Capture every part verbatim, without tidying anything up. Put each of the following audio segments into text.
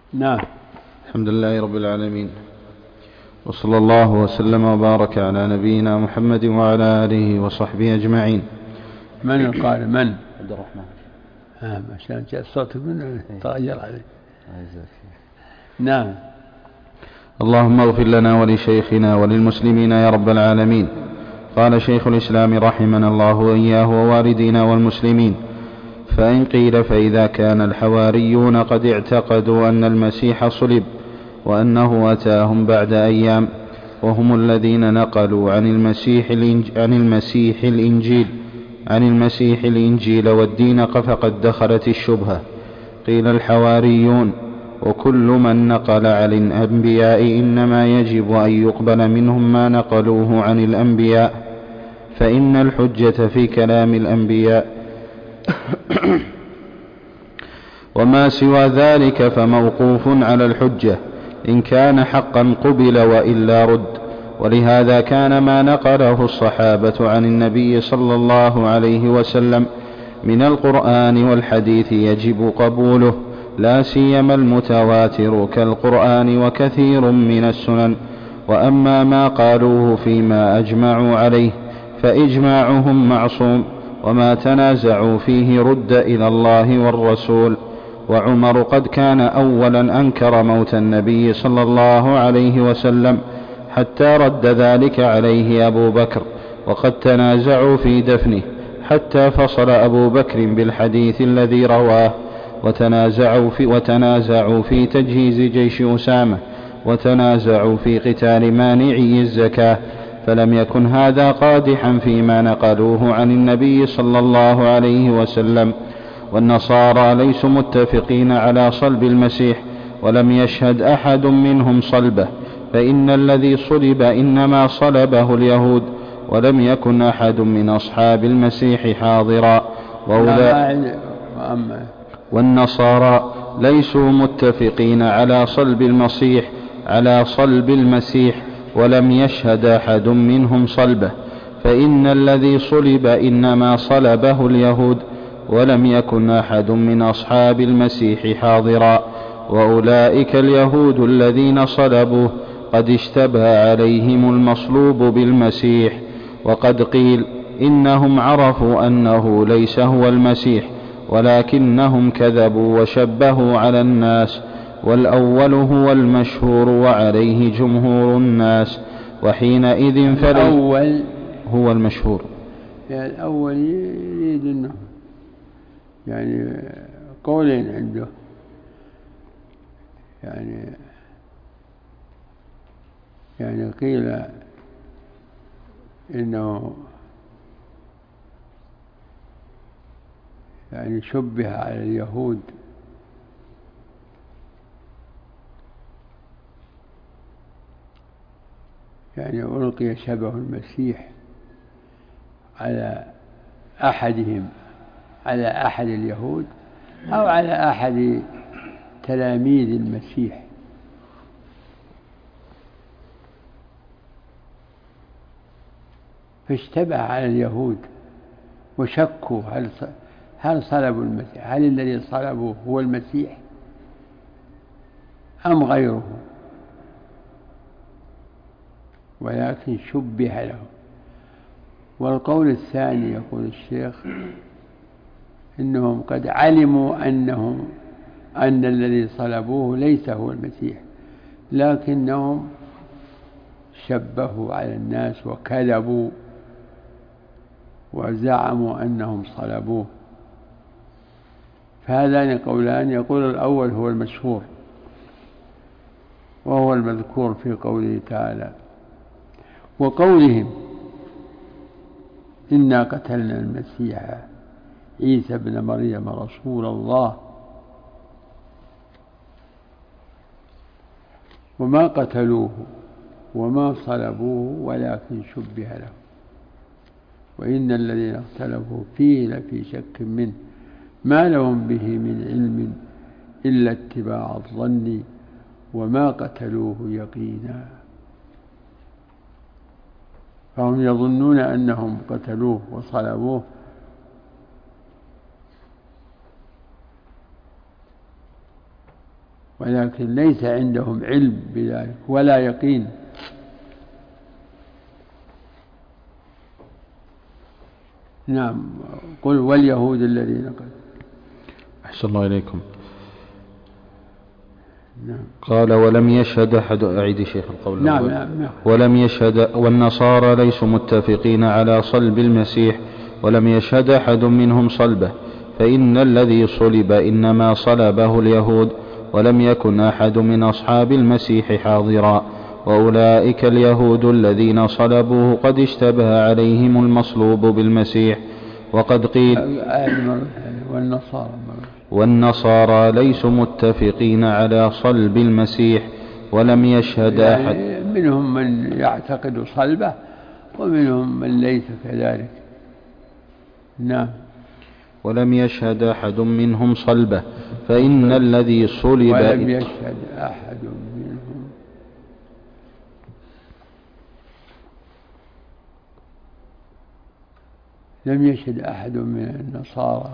نعم. الحمد لله رب العالمين، وصلى الله وسلم وبارك على نبينا محمد وعلى آله وصحبه أجمعين. من القارئ؟ من؟ عبد الرحمن. آه عشان جاء صوتك منه تغير عليه. نعم. اللهم اغفر لنا ولشيخنا وللمسلمين يا رب العالمين. قال شيخ الإسلام رحمنا الله وإياه ووالدينا والمسلمين: فإن قيل فإذا كان الحواريون قد اعتقدوا أن المسيح صلب وأنه أتاهم بعد أيام، وهم الذين نقلوا عن المسيح عن المسيح الإنجيل عن المسيح الإنجيل والدين، فقد دخلت الشبهة. قيل الحواريون وكل من نقل عن الأنبياء إنما يجب أن يقبل منهم ما نقلوه عن الأنبياء، فإن الحجة في كلام الأنبياء وما سوى ذلك فموقوف على الحجة، إن كان حقا قبل وإلا رد. ولهذا كان ما نقله الصحابة عن النبي صلى الله عليه وسلم من القرآن والحديث يجب قبوله، لا سيما المتواتر كالقرآن وكثير من السنن. وأما ما قالوه فيما أجمعوا عليه فإجماعهم معصوم، وما تنازعوا فيه رد إلى الله والرسول. وعمر قد كان أولا أنكر موت النبي صلى الله عليه وسلم حتى رد ذلك عليه أبو بكر، وقد تنازعوا في دفنه حتى فصل أبو بكر بالحديث الذي رواه، وتنازعوا في, وتنازعوا في تجهيز جيش أسامة، وتنازعوا في قتال مانعي الزكاة، فلم يكن هذا قادحا فيما نقلوه عن النبي صلى الله عليه وسلم. والنصارى ليسوا متفقين على صلب المسيح، ولم يشهد أحد منهم صلبه، فإن الذي صلب إنما صلبه اليهود، ولم يكن أحد من أصحاب المسيح حاضرا. والنصارى ليسوا متفقين على صلب المسيح على صلب المسيح ولم يشهد أحد منهم صلبه، فإن الذي صلب إنما صلبه اليهود، ولم يكن أحد من أصحاب المسيح حاضرا. وأولئك اليهود الذين صلبوه قد اشتبه عليهم المصلوب بالمسيح، وقد قيل إنهم عرفوا أنه ليس هو المسيح، ولكنهم كذبوا وشبهوا على الناس، والأول هو المشهور وعليه جمهور الناس، وحينئذ فالأول هو المشهور. يعني الأول يريد أنه يعني قولين عنده، يعني يعني قيل إنه يعني شبه على اليهود، يعني ألقي شبه المسيح على أحدهم، على أحد اليهود أو على أحد تلاميذ المسيح، فاشتبه على اليهود وشكوا هل هل صلبوا المسيح، هل الذي صلبوه هو المسيح أم غيره، ولكن شبه له. والقول الثاني يقول الشيخ إنهم قد علموا أنهم أن الذي صلبوه ليس هو المسيح، لكنهم شبهوا على الناس وكذبوا وزعموا أنهم صلبوه. فهذان قولان، يقول الأول هو المشهور وهو المذكور في قوله تعالى: وقولهم إنا قتلنا المسيح عيسى ابن مريم رسول الله وما قتلوه وما صلبوه ولكن شبه له وإن الذين اختلفوا فيه لفي شك منه ما لهم به من علم إلا اتباع الظن وما قتلوه يقينا. فهم يظنون أنهم قتلوه وصلبوه ولكن ليس عندهم علم بذلك ولا يقين. نعم. قل واليهود الذين قالوا. أحسن الله إليكم. نعم. قال ولم يشهد أحد. أعيد شيخ القول. نعم. نعم. نعم. ولم يشهد والنصارى ليسوا متفقين على صلب المسيح ولم يشهد أحد منهم صلبه، فإن الذي صلب إنما صلبه اليهود ولم يكن أحد من أصحاب المسيح حاضرا، وأولئك اليهود الذين صلبوه قد اشتبه عليهم المصلوب بالمسيح. وقد قيل والنصارى والنصارى ليسوا متفقين على صلب المسيح ولم يشهد يعني أحد. منهم من يعتقد صلبه ومنهم من ليس كذلك. نعم. ولم يشهد أحد منهم صلبه، فإن الذي صلب ولم يشهد أحد منهم لم يشهد أحد من النصارى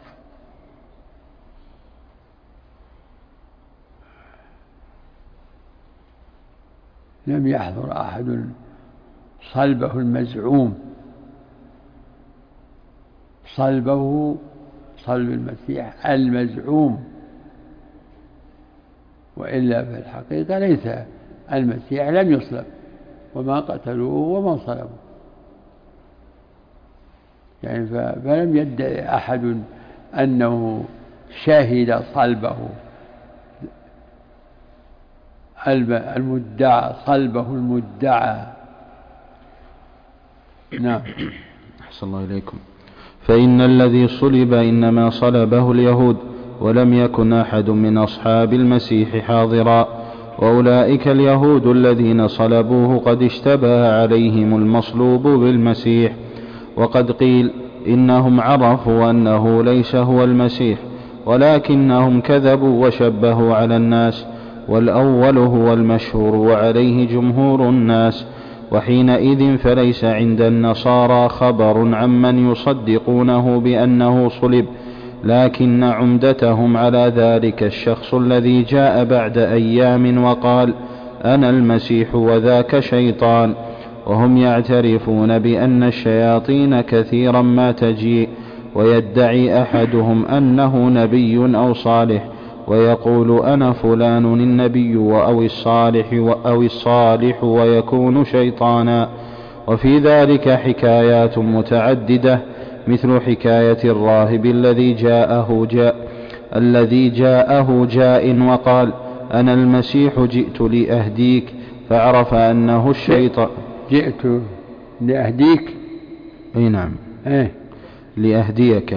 لم يحضر أحد صلبه المزعوم، صلبه صلب المسيح المزعوم، وإلا في الحقيقة ليس المسيح لم يصلب وما قتلوه وما صلبوه، يعني فلم يدعي أحد أنه شهد صلبه المدعى صلبه المدعى. نعم. أحسن الله إليكم. فإن الذي صلب إنما صلبه اليهود ولم يكن أحد من أصحاب المسيح حاضرا، وأولئك اليهود الذين صلبوه قد اشتبه عليهم المصلوب بالمسيح. وقد قيل إنهم عرفوا أنه ليس هو المسيح ولكنهم كذبوا وشبهوا على الناس، والأول هو المشهور وعليه جمهور الناس، وحينئذ فليس عند النصارى خبر عمن يصدقونه بأنه صلب، لكن عمدتهم على ذلك الشخص الذي جاء بعد أيام وقال أنا المسيح وذاك شيطان، وهم يعترفون بأن الشياطين كثيرا ما تجيء، ويدعي أحدهم أنه نبي أو صالح ويقول أنا فلان النبي أو الصالح أو الصالح ويكون شيطانا. وفي ذلك حكايات متعددة، مثل حكاية الراهب الذي جاءه جاء الذي جاءه جاء وقال أنا المسيح جئت لأهديك، فعرف أنه الشيطان. جئت لأهديك. أي نعم. إيه؟ لأهديك.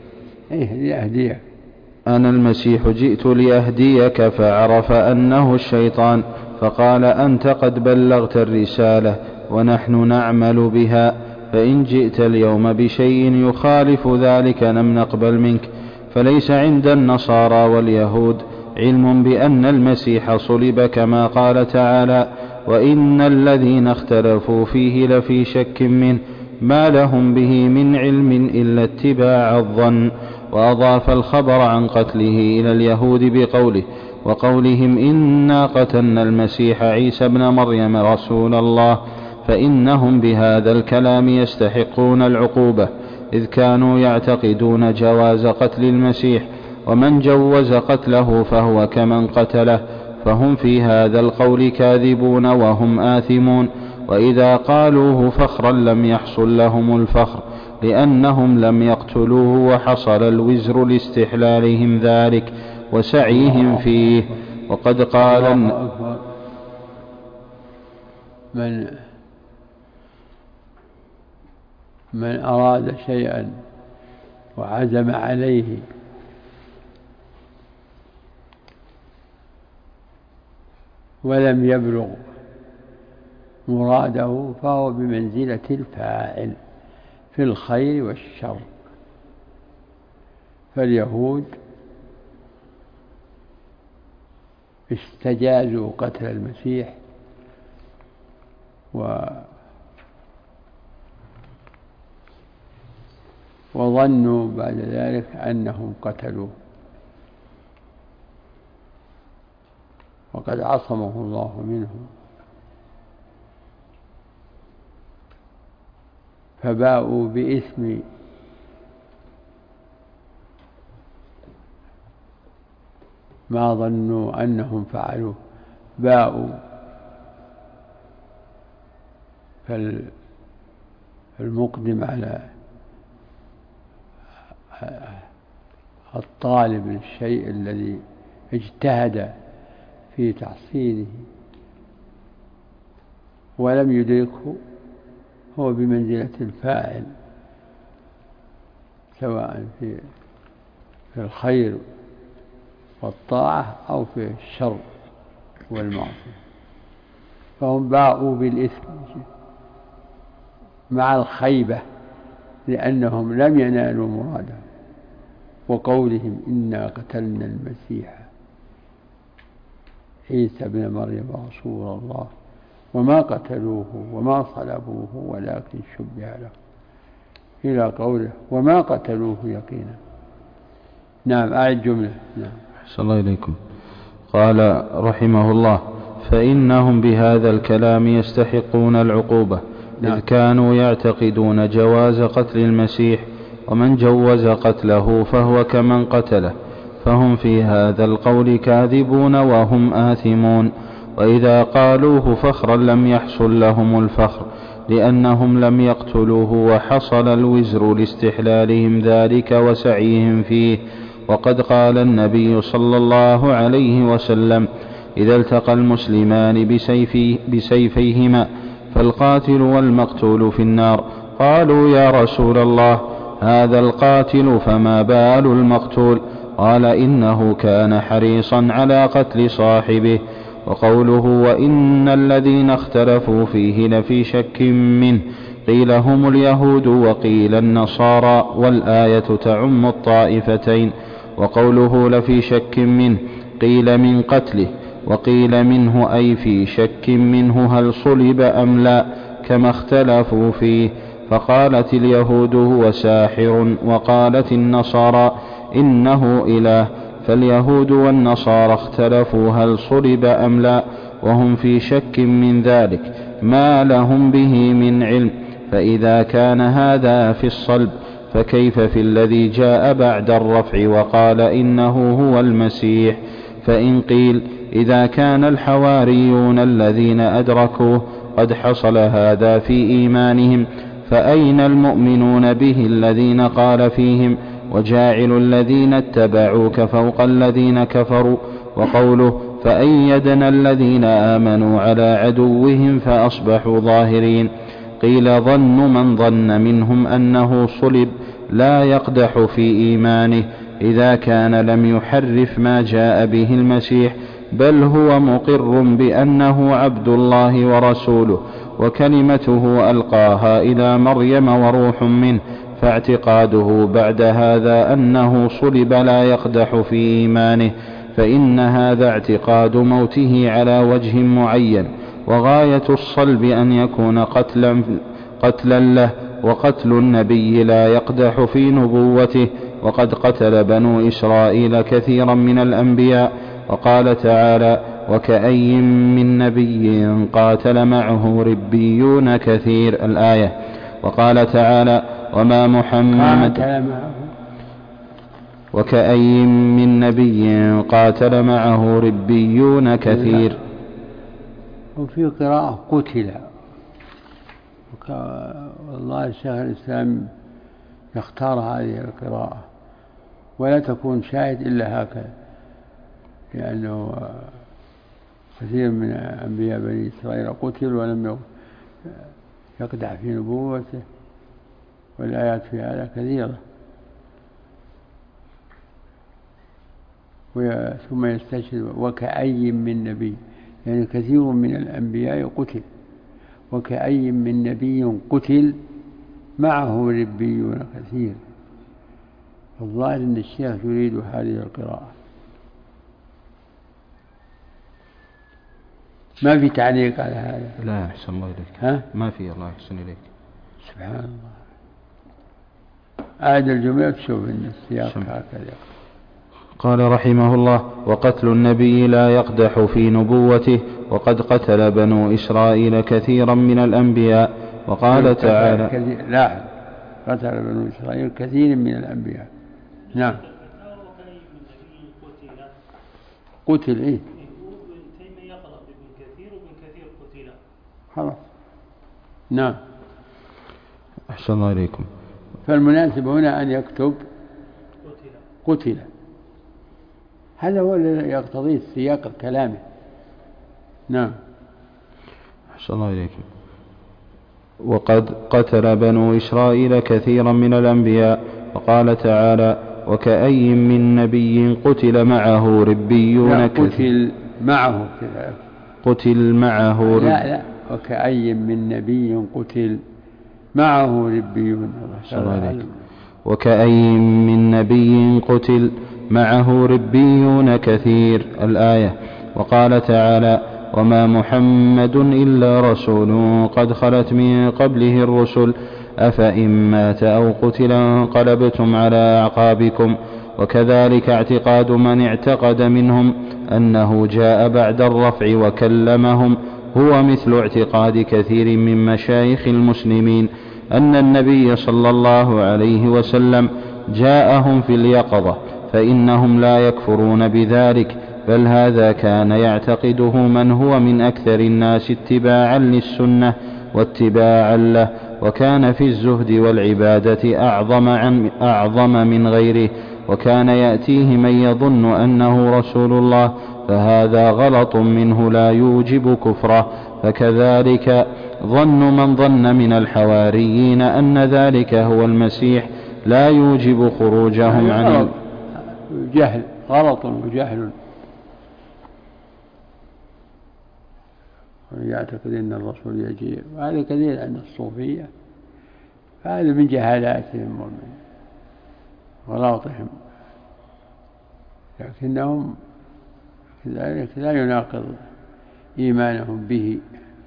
إيه لأهديك. أنا المسيح جئت لأهديك، فعرف أنه الشيطان، فقال أنت قد بلغت الرسالة ونحن نعمل بها، فإن جئت اليوم بشيء يخالف ذلك لم نقبل منك. فليس عند النصارى واليهود علم بأن المسيح صلب كما قال تعالى وإن الذين اختلفوا فيه لفي شك منه ما لهم به من علم إلا اتباع الظن. وأضاف الخبر عن قتله إلى اليهود بقوله وقولهم إنا قتلنا المسيح عيسى ابن مريم رسول الله، فإنهم بهذا الكلام يستحقون العقوبة، إذ كانوا يعتقدون جواز قتل المسيح، ومن جوز قتله فهو كمن قتله، فهم في هذا القول كاذبون وهم آثمون. وإذا قالوه فخرا لم يحصل لهم الفخر، لأنهم لم يقتلوه وحصل الوزر لاستحلالهم ذلك وسعيهم فيه. وقد قال من من أراد شيئا وعزم عليه ولم يبلغ مراده فهو بمنزلة الفاعل في الخير والشر. فاليهود استجازوا قتل المسيح و وظنوا بعد ذلك أنهم قتلوه، وقد عصمه الله منهم، فباءوا بإثم ما ظنوا أنهم فعلوه، باءوا. فالمقدم على الطالب للشيء الذي اجتهد في تحصيله ولم يدركه هو بمنزلة الفاعل، سواء في في الخير والطاعة أو في الشر والمعصية. فهم باءوا بالإثم مع الخيبة لأنهم لم ينالوا مرادهم، وقولهم إنا قتلنا المسيح عيسى ابن مريم رسول الله وما قتلوه وما صلبوه ولكن شبه له، إلى قوله وما قتلوه يقينا. نعم، أعد جملة. نعم. أحسن الله إليكم. قال رحمه الله: فإنهم بهذا الكلام يستحقون العقوبة. نعم. إذ كانوا يعتقدون جواز قتل المسيح، ومن جوز قتله فهو كمن قتله، فهم في هذا القول كاذبون وهم آثمون. وإذا قالوه فخرا لم يحصل لهم الفخر، لأنهم لم يقتلوه وحصل الوزر لاستحلالهم ذلك وسعيهم فيه. وقد قال النبي صلى الله عليه وسلم: إذا التقى المسلمان بسيفي بسيفيهما فالقاتل والمقتول في النار. قالوا: يا رسول الله، هذا القاتل فما بال المقتول؟ قال: إنه كان حريصا على قتل صاحبه. وقوله: وإن الذين اختلفوا فيه لفي شك منه، قيل هم اليهود وقيل النصارى، والآية تعم الطائفتين. وقوله لفي شك منه، قيل من قتله، وقيل منه أي في شك منه هل صلب أم لا، كما اختلفوا فيه. فقالت اليهود هو ساحر، وقالت النصارى إنه إله. فاليهود والنصارى اختلفوا هل صلب أم لا، وهم في شك من ذلك ما لهم به من علم. فإذا كان هذا في الصلب، فكيف في الذي جاء بعد الرفع وقال إنه هو المسيح؟ فإن قيل إذا كان الحواريون الذين أدركوه قد حصل هذا في إيمانهم، فأين المؤمنون به الذين قال فيهم: وجاعل الذين اتبعوك فوق الذين كفروا؟ وقوله: فأيدنا الذين آمنوا على عدوهم فأصبحوا ظاهرين. قيل: ظن من ظن منهم أنه صلب لا يقدح في إيمانه إذا كان لم يحرف ما جاء به المسيح، بل هو مقر بأنه عبد الله ورسوله وكلمته ألقاها إلى مريم وروح منه. فاعتقاده بعد هذا أنه صلب لا يقدح في إيمانه، فإن هذا اعتقاد موته على وجه معين، وغاية الصلب أن يكون قتلا, قتلا له، وقتل النبي لا يقدح في نبوته. وقد قتل بنو إسرائيل كثيرا من الأنبياء. وقال تعالى: وكأي من نبي قاتل معه ربيون كثير، الآية. وقال تعالى: وما محمد وكأي من نبي قاتل معه ربيون كثير. وفي قراءة قتل، والله شيخ الإسلام يختار هذه القراءة ولا تكون شاهد إلا هكذا، لأنه كثير من أنبياء بني إسرائيل قتل ولم يقدح في نبوته، والآيات في هذا كثيرة. ثم يستشهد وكأي من نبي، يعني كثير من الأنبياء قتل، وكأي من نبي قتل معه ربيون كثير. الظاهر أن الشيخ يريد هذه القراءة، ما في تعليق على هذا. لا، أحسن الله إليك. ها؟ ما في، الله يحسن إليك. سبحان الله. أعد الجملة تشوف أن السياق هكذا. قال رحمه الله: وقتل النبي لا يقدح في نبوته، وقد قتل بنو إسرائيل كثيرا من الأنبياء. وقال تعالى: لا، قتل بنو إسرائيل كثير من الأنبياء. نعم. قتل إيه؟ خلاص. نعم. أحسن الله إليكم. فالمناسب هنا أن يكتب قتل، هذا هو الذي يقتضيه سياق كلامه. نعم. أحسن الله إليكم. وقد قتل بنو إسرائيل كثيرا من الأنبياء. وقال تعالى: وكأي من نبي قتل معه ربيون كثير. قتل معه كذا. قتل معه رب... لا لا وكأي من نبي قتل معه ربيون. وكأي من نبي قتل معه ربيون كثير، الآية. وقال تعالى: وما محمد إلا رسول قد خلت من قبله الرسل أفإن مات أو قتل انقلبتم على أعقابكم. وكذلك اعتقاد من اعتقد منهم أنه جاء بعد الرفع وكلمهم هو مثل اعتقاد كثير من مشايخ المسلمين أن النبي صلى الله عليه وسلم جاءهم في اليقظة، فإنهم لا يكفرون بذلك، بل هذا كان يعتقده من هو من أكثر الناس اتباعا للسنة واتباعا له، وكان في الزهد والعبادة أعظم, عن أعظم من غيره، وكان يأتيه من يظن أنه رسول الله، فهذا غلط منه لا يوجب كفره. فكذلك ظن من ظن من الحواريين أن ذلك هو المسيح لا يوجب خروجهم عن جهل، غلط وجهل. يعتقد أن الرسول يجيء، وهذا كثير عند الصوفية، فهذا من جهالاتهم ومن غلاطهم، لكنهم كذلك لا يناقض إيمانهم به،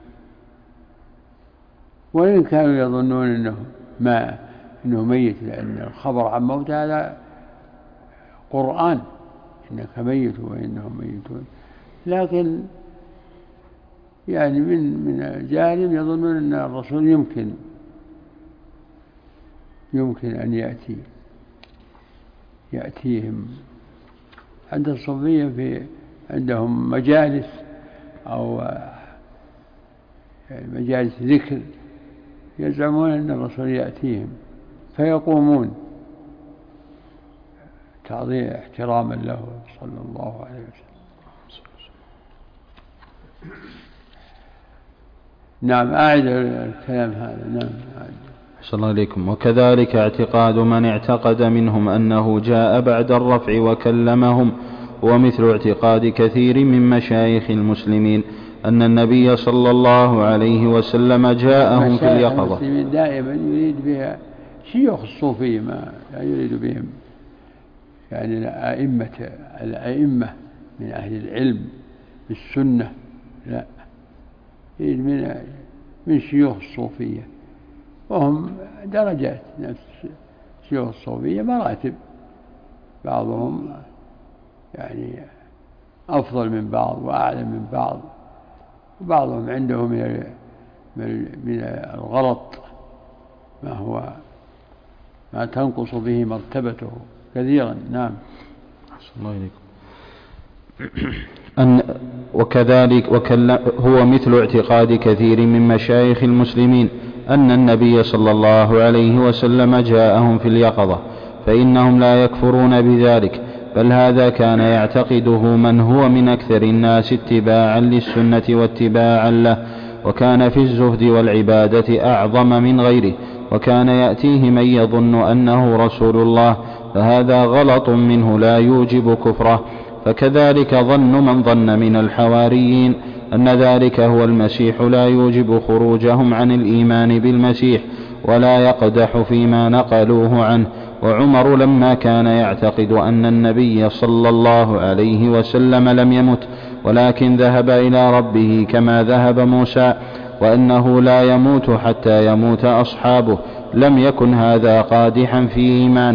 وإن كانوا يظنون أنه ما أنه ميت، لأن الخبر عن موت هذا قرآن، إنك ميت وإنهم ميتون، لكن يعني من من الجاهلين يظنون أن الرسول يمكن يمكن أن يأتي يأتيهم. عند الصوفية في عندهم مجالس أو يعني مجالس ذكر يزعمون أن الرسول يأتيهم فيقومون تعظيم احتراما له صلى الله عليه وسلم. نعم، أعد الكلام هذا. نعم، أعد. صلى الله عليكم. وكذلك اعتقاد من اعتقد منهم أنه جاء بعد الرفع وكلمهم، ومثل اعتقاد كثير من مشايخ المسلمين أن النبي صلى الله عليه وسلم جاءهم في اليقظة. المسلمين دائما يريد بها شيوخ الصوفية، ما لا يريد بهم يعني الأئمة الأئمة من أهل العلم بالسنة، لا، يريد من من شيوخ الصوفية، وهم درجات، نفس شيوخ الصوفية مراتب، بعضهم يعني أفضل من بعض وأعلى من بعض، وبعضهم عنده من من الغلط ما هو ما تنقص به مرتبته كثيرا. نعم. الله إليكم. أن وكذلك وكل هو مثل اعتقاد كثير من مشايخ المسلمين أن النبي صلى الله عليه وسلم جاءهم في اليقظة، فإنهم لا يكفرون بذلك، بل هذا كان يعتقده من هو من أكثر الناس اتباعا للسنة واتباعا له، وكان في الزهد والعبادة أعظم من غيره، وكان يأتيه من يظن أنه رسول الله، فهذا غلط منه لا يوجب كفره. فكذلك ظن من ظن من الحواريين أن ذلك هو المسيح لا يوجب خروجهم عن الإيمان بالمسيح، ولا يقدح فيما نقلوه عنه. وعمر لما كان يعتقد أن النبي صلى الله عليه وسلم لم يمت ولكن ذهب إلى ربه كما ذهب موسى، وأنه لا يموت حتى يموت أصحابه، لم يكن هذا قادحا في إيمانه،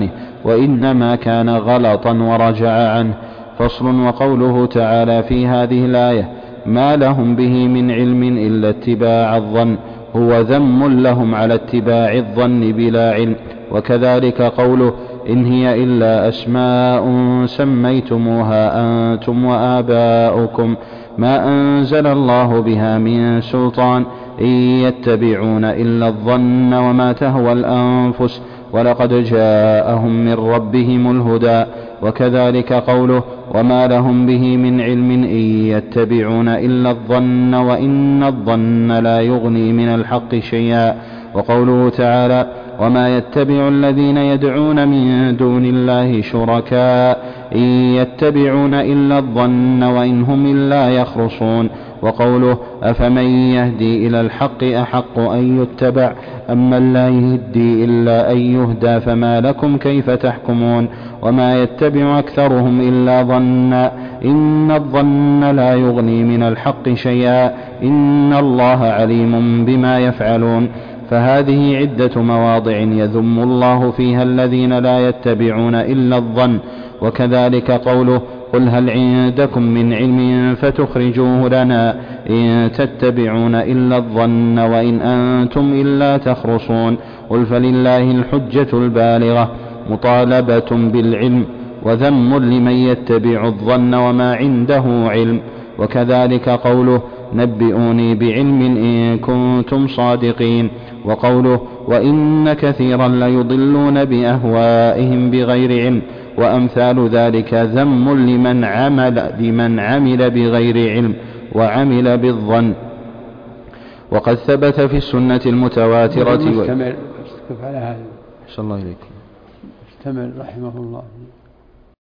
وإنما كان غلطا ورجع عنه. فصل. وقوله تعالى في هذه الآية ما لهم به من علم إلا اتباع الظن هو ذم لهم على اتباع الظن بلا علم. وكذلك قوله إن هي إلا أسماء سميتموها أنتم وآباؤكم ما أنزل الله بها من سلطان إن يتبعون إلا الظن وما تهوى الأنفس ولقد جاءهم من ربهم الهدى. وكذلك قوله وما لهم به من علم إن يتبعون إلا الظن وإن الظن لا يغني من الحق شيئا. وقوله تعالى وما يتبع الذين يدعون من دون الله شركاء إن يتبعون إلا الظن وإن هم إلا يخرصون. وقوله أفمن يهدي إلى الحق أحق أن يتبع أمن لا يهدي إلا أن يهدى فما لكم كيف تحكمون. وما يتبع أكثرهم إلا ظنا إن الظن لا يغني من الحق شيئا إن الله عليم بما يفعلون. فهذه عدة مواضع يذم الله فيها الذين لا يتبعون إلا الظن. وكذلك قوله قل هل عندكم من علم فتخرجوه لنا إن تتبعون إلا الظن وإن أنتم إلا تخرصون. قل فلله الحجة البالغة مطالبة بالعلم وذم لمن يتبع الظن وما عنده علم. وكذلك قوله نبئوني بعلم إن كنتم صادقين. وقوله وإن كثيرا ليضلون بأهوائهم بغير علم وأمثال ذلك ذم لمن عمل, لمن عمل بغير علم وعمل بالظن. وقد ثبت في السنة المتواترة مستمر استكف على هذا صلى الله عليكم استمر رحمه الله.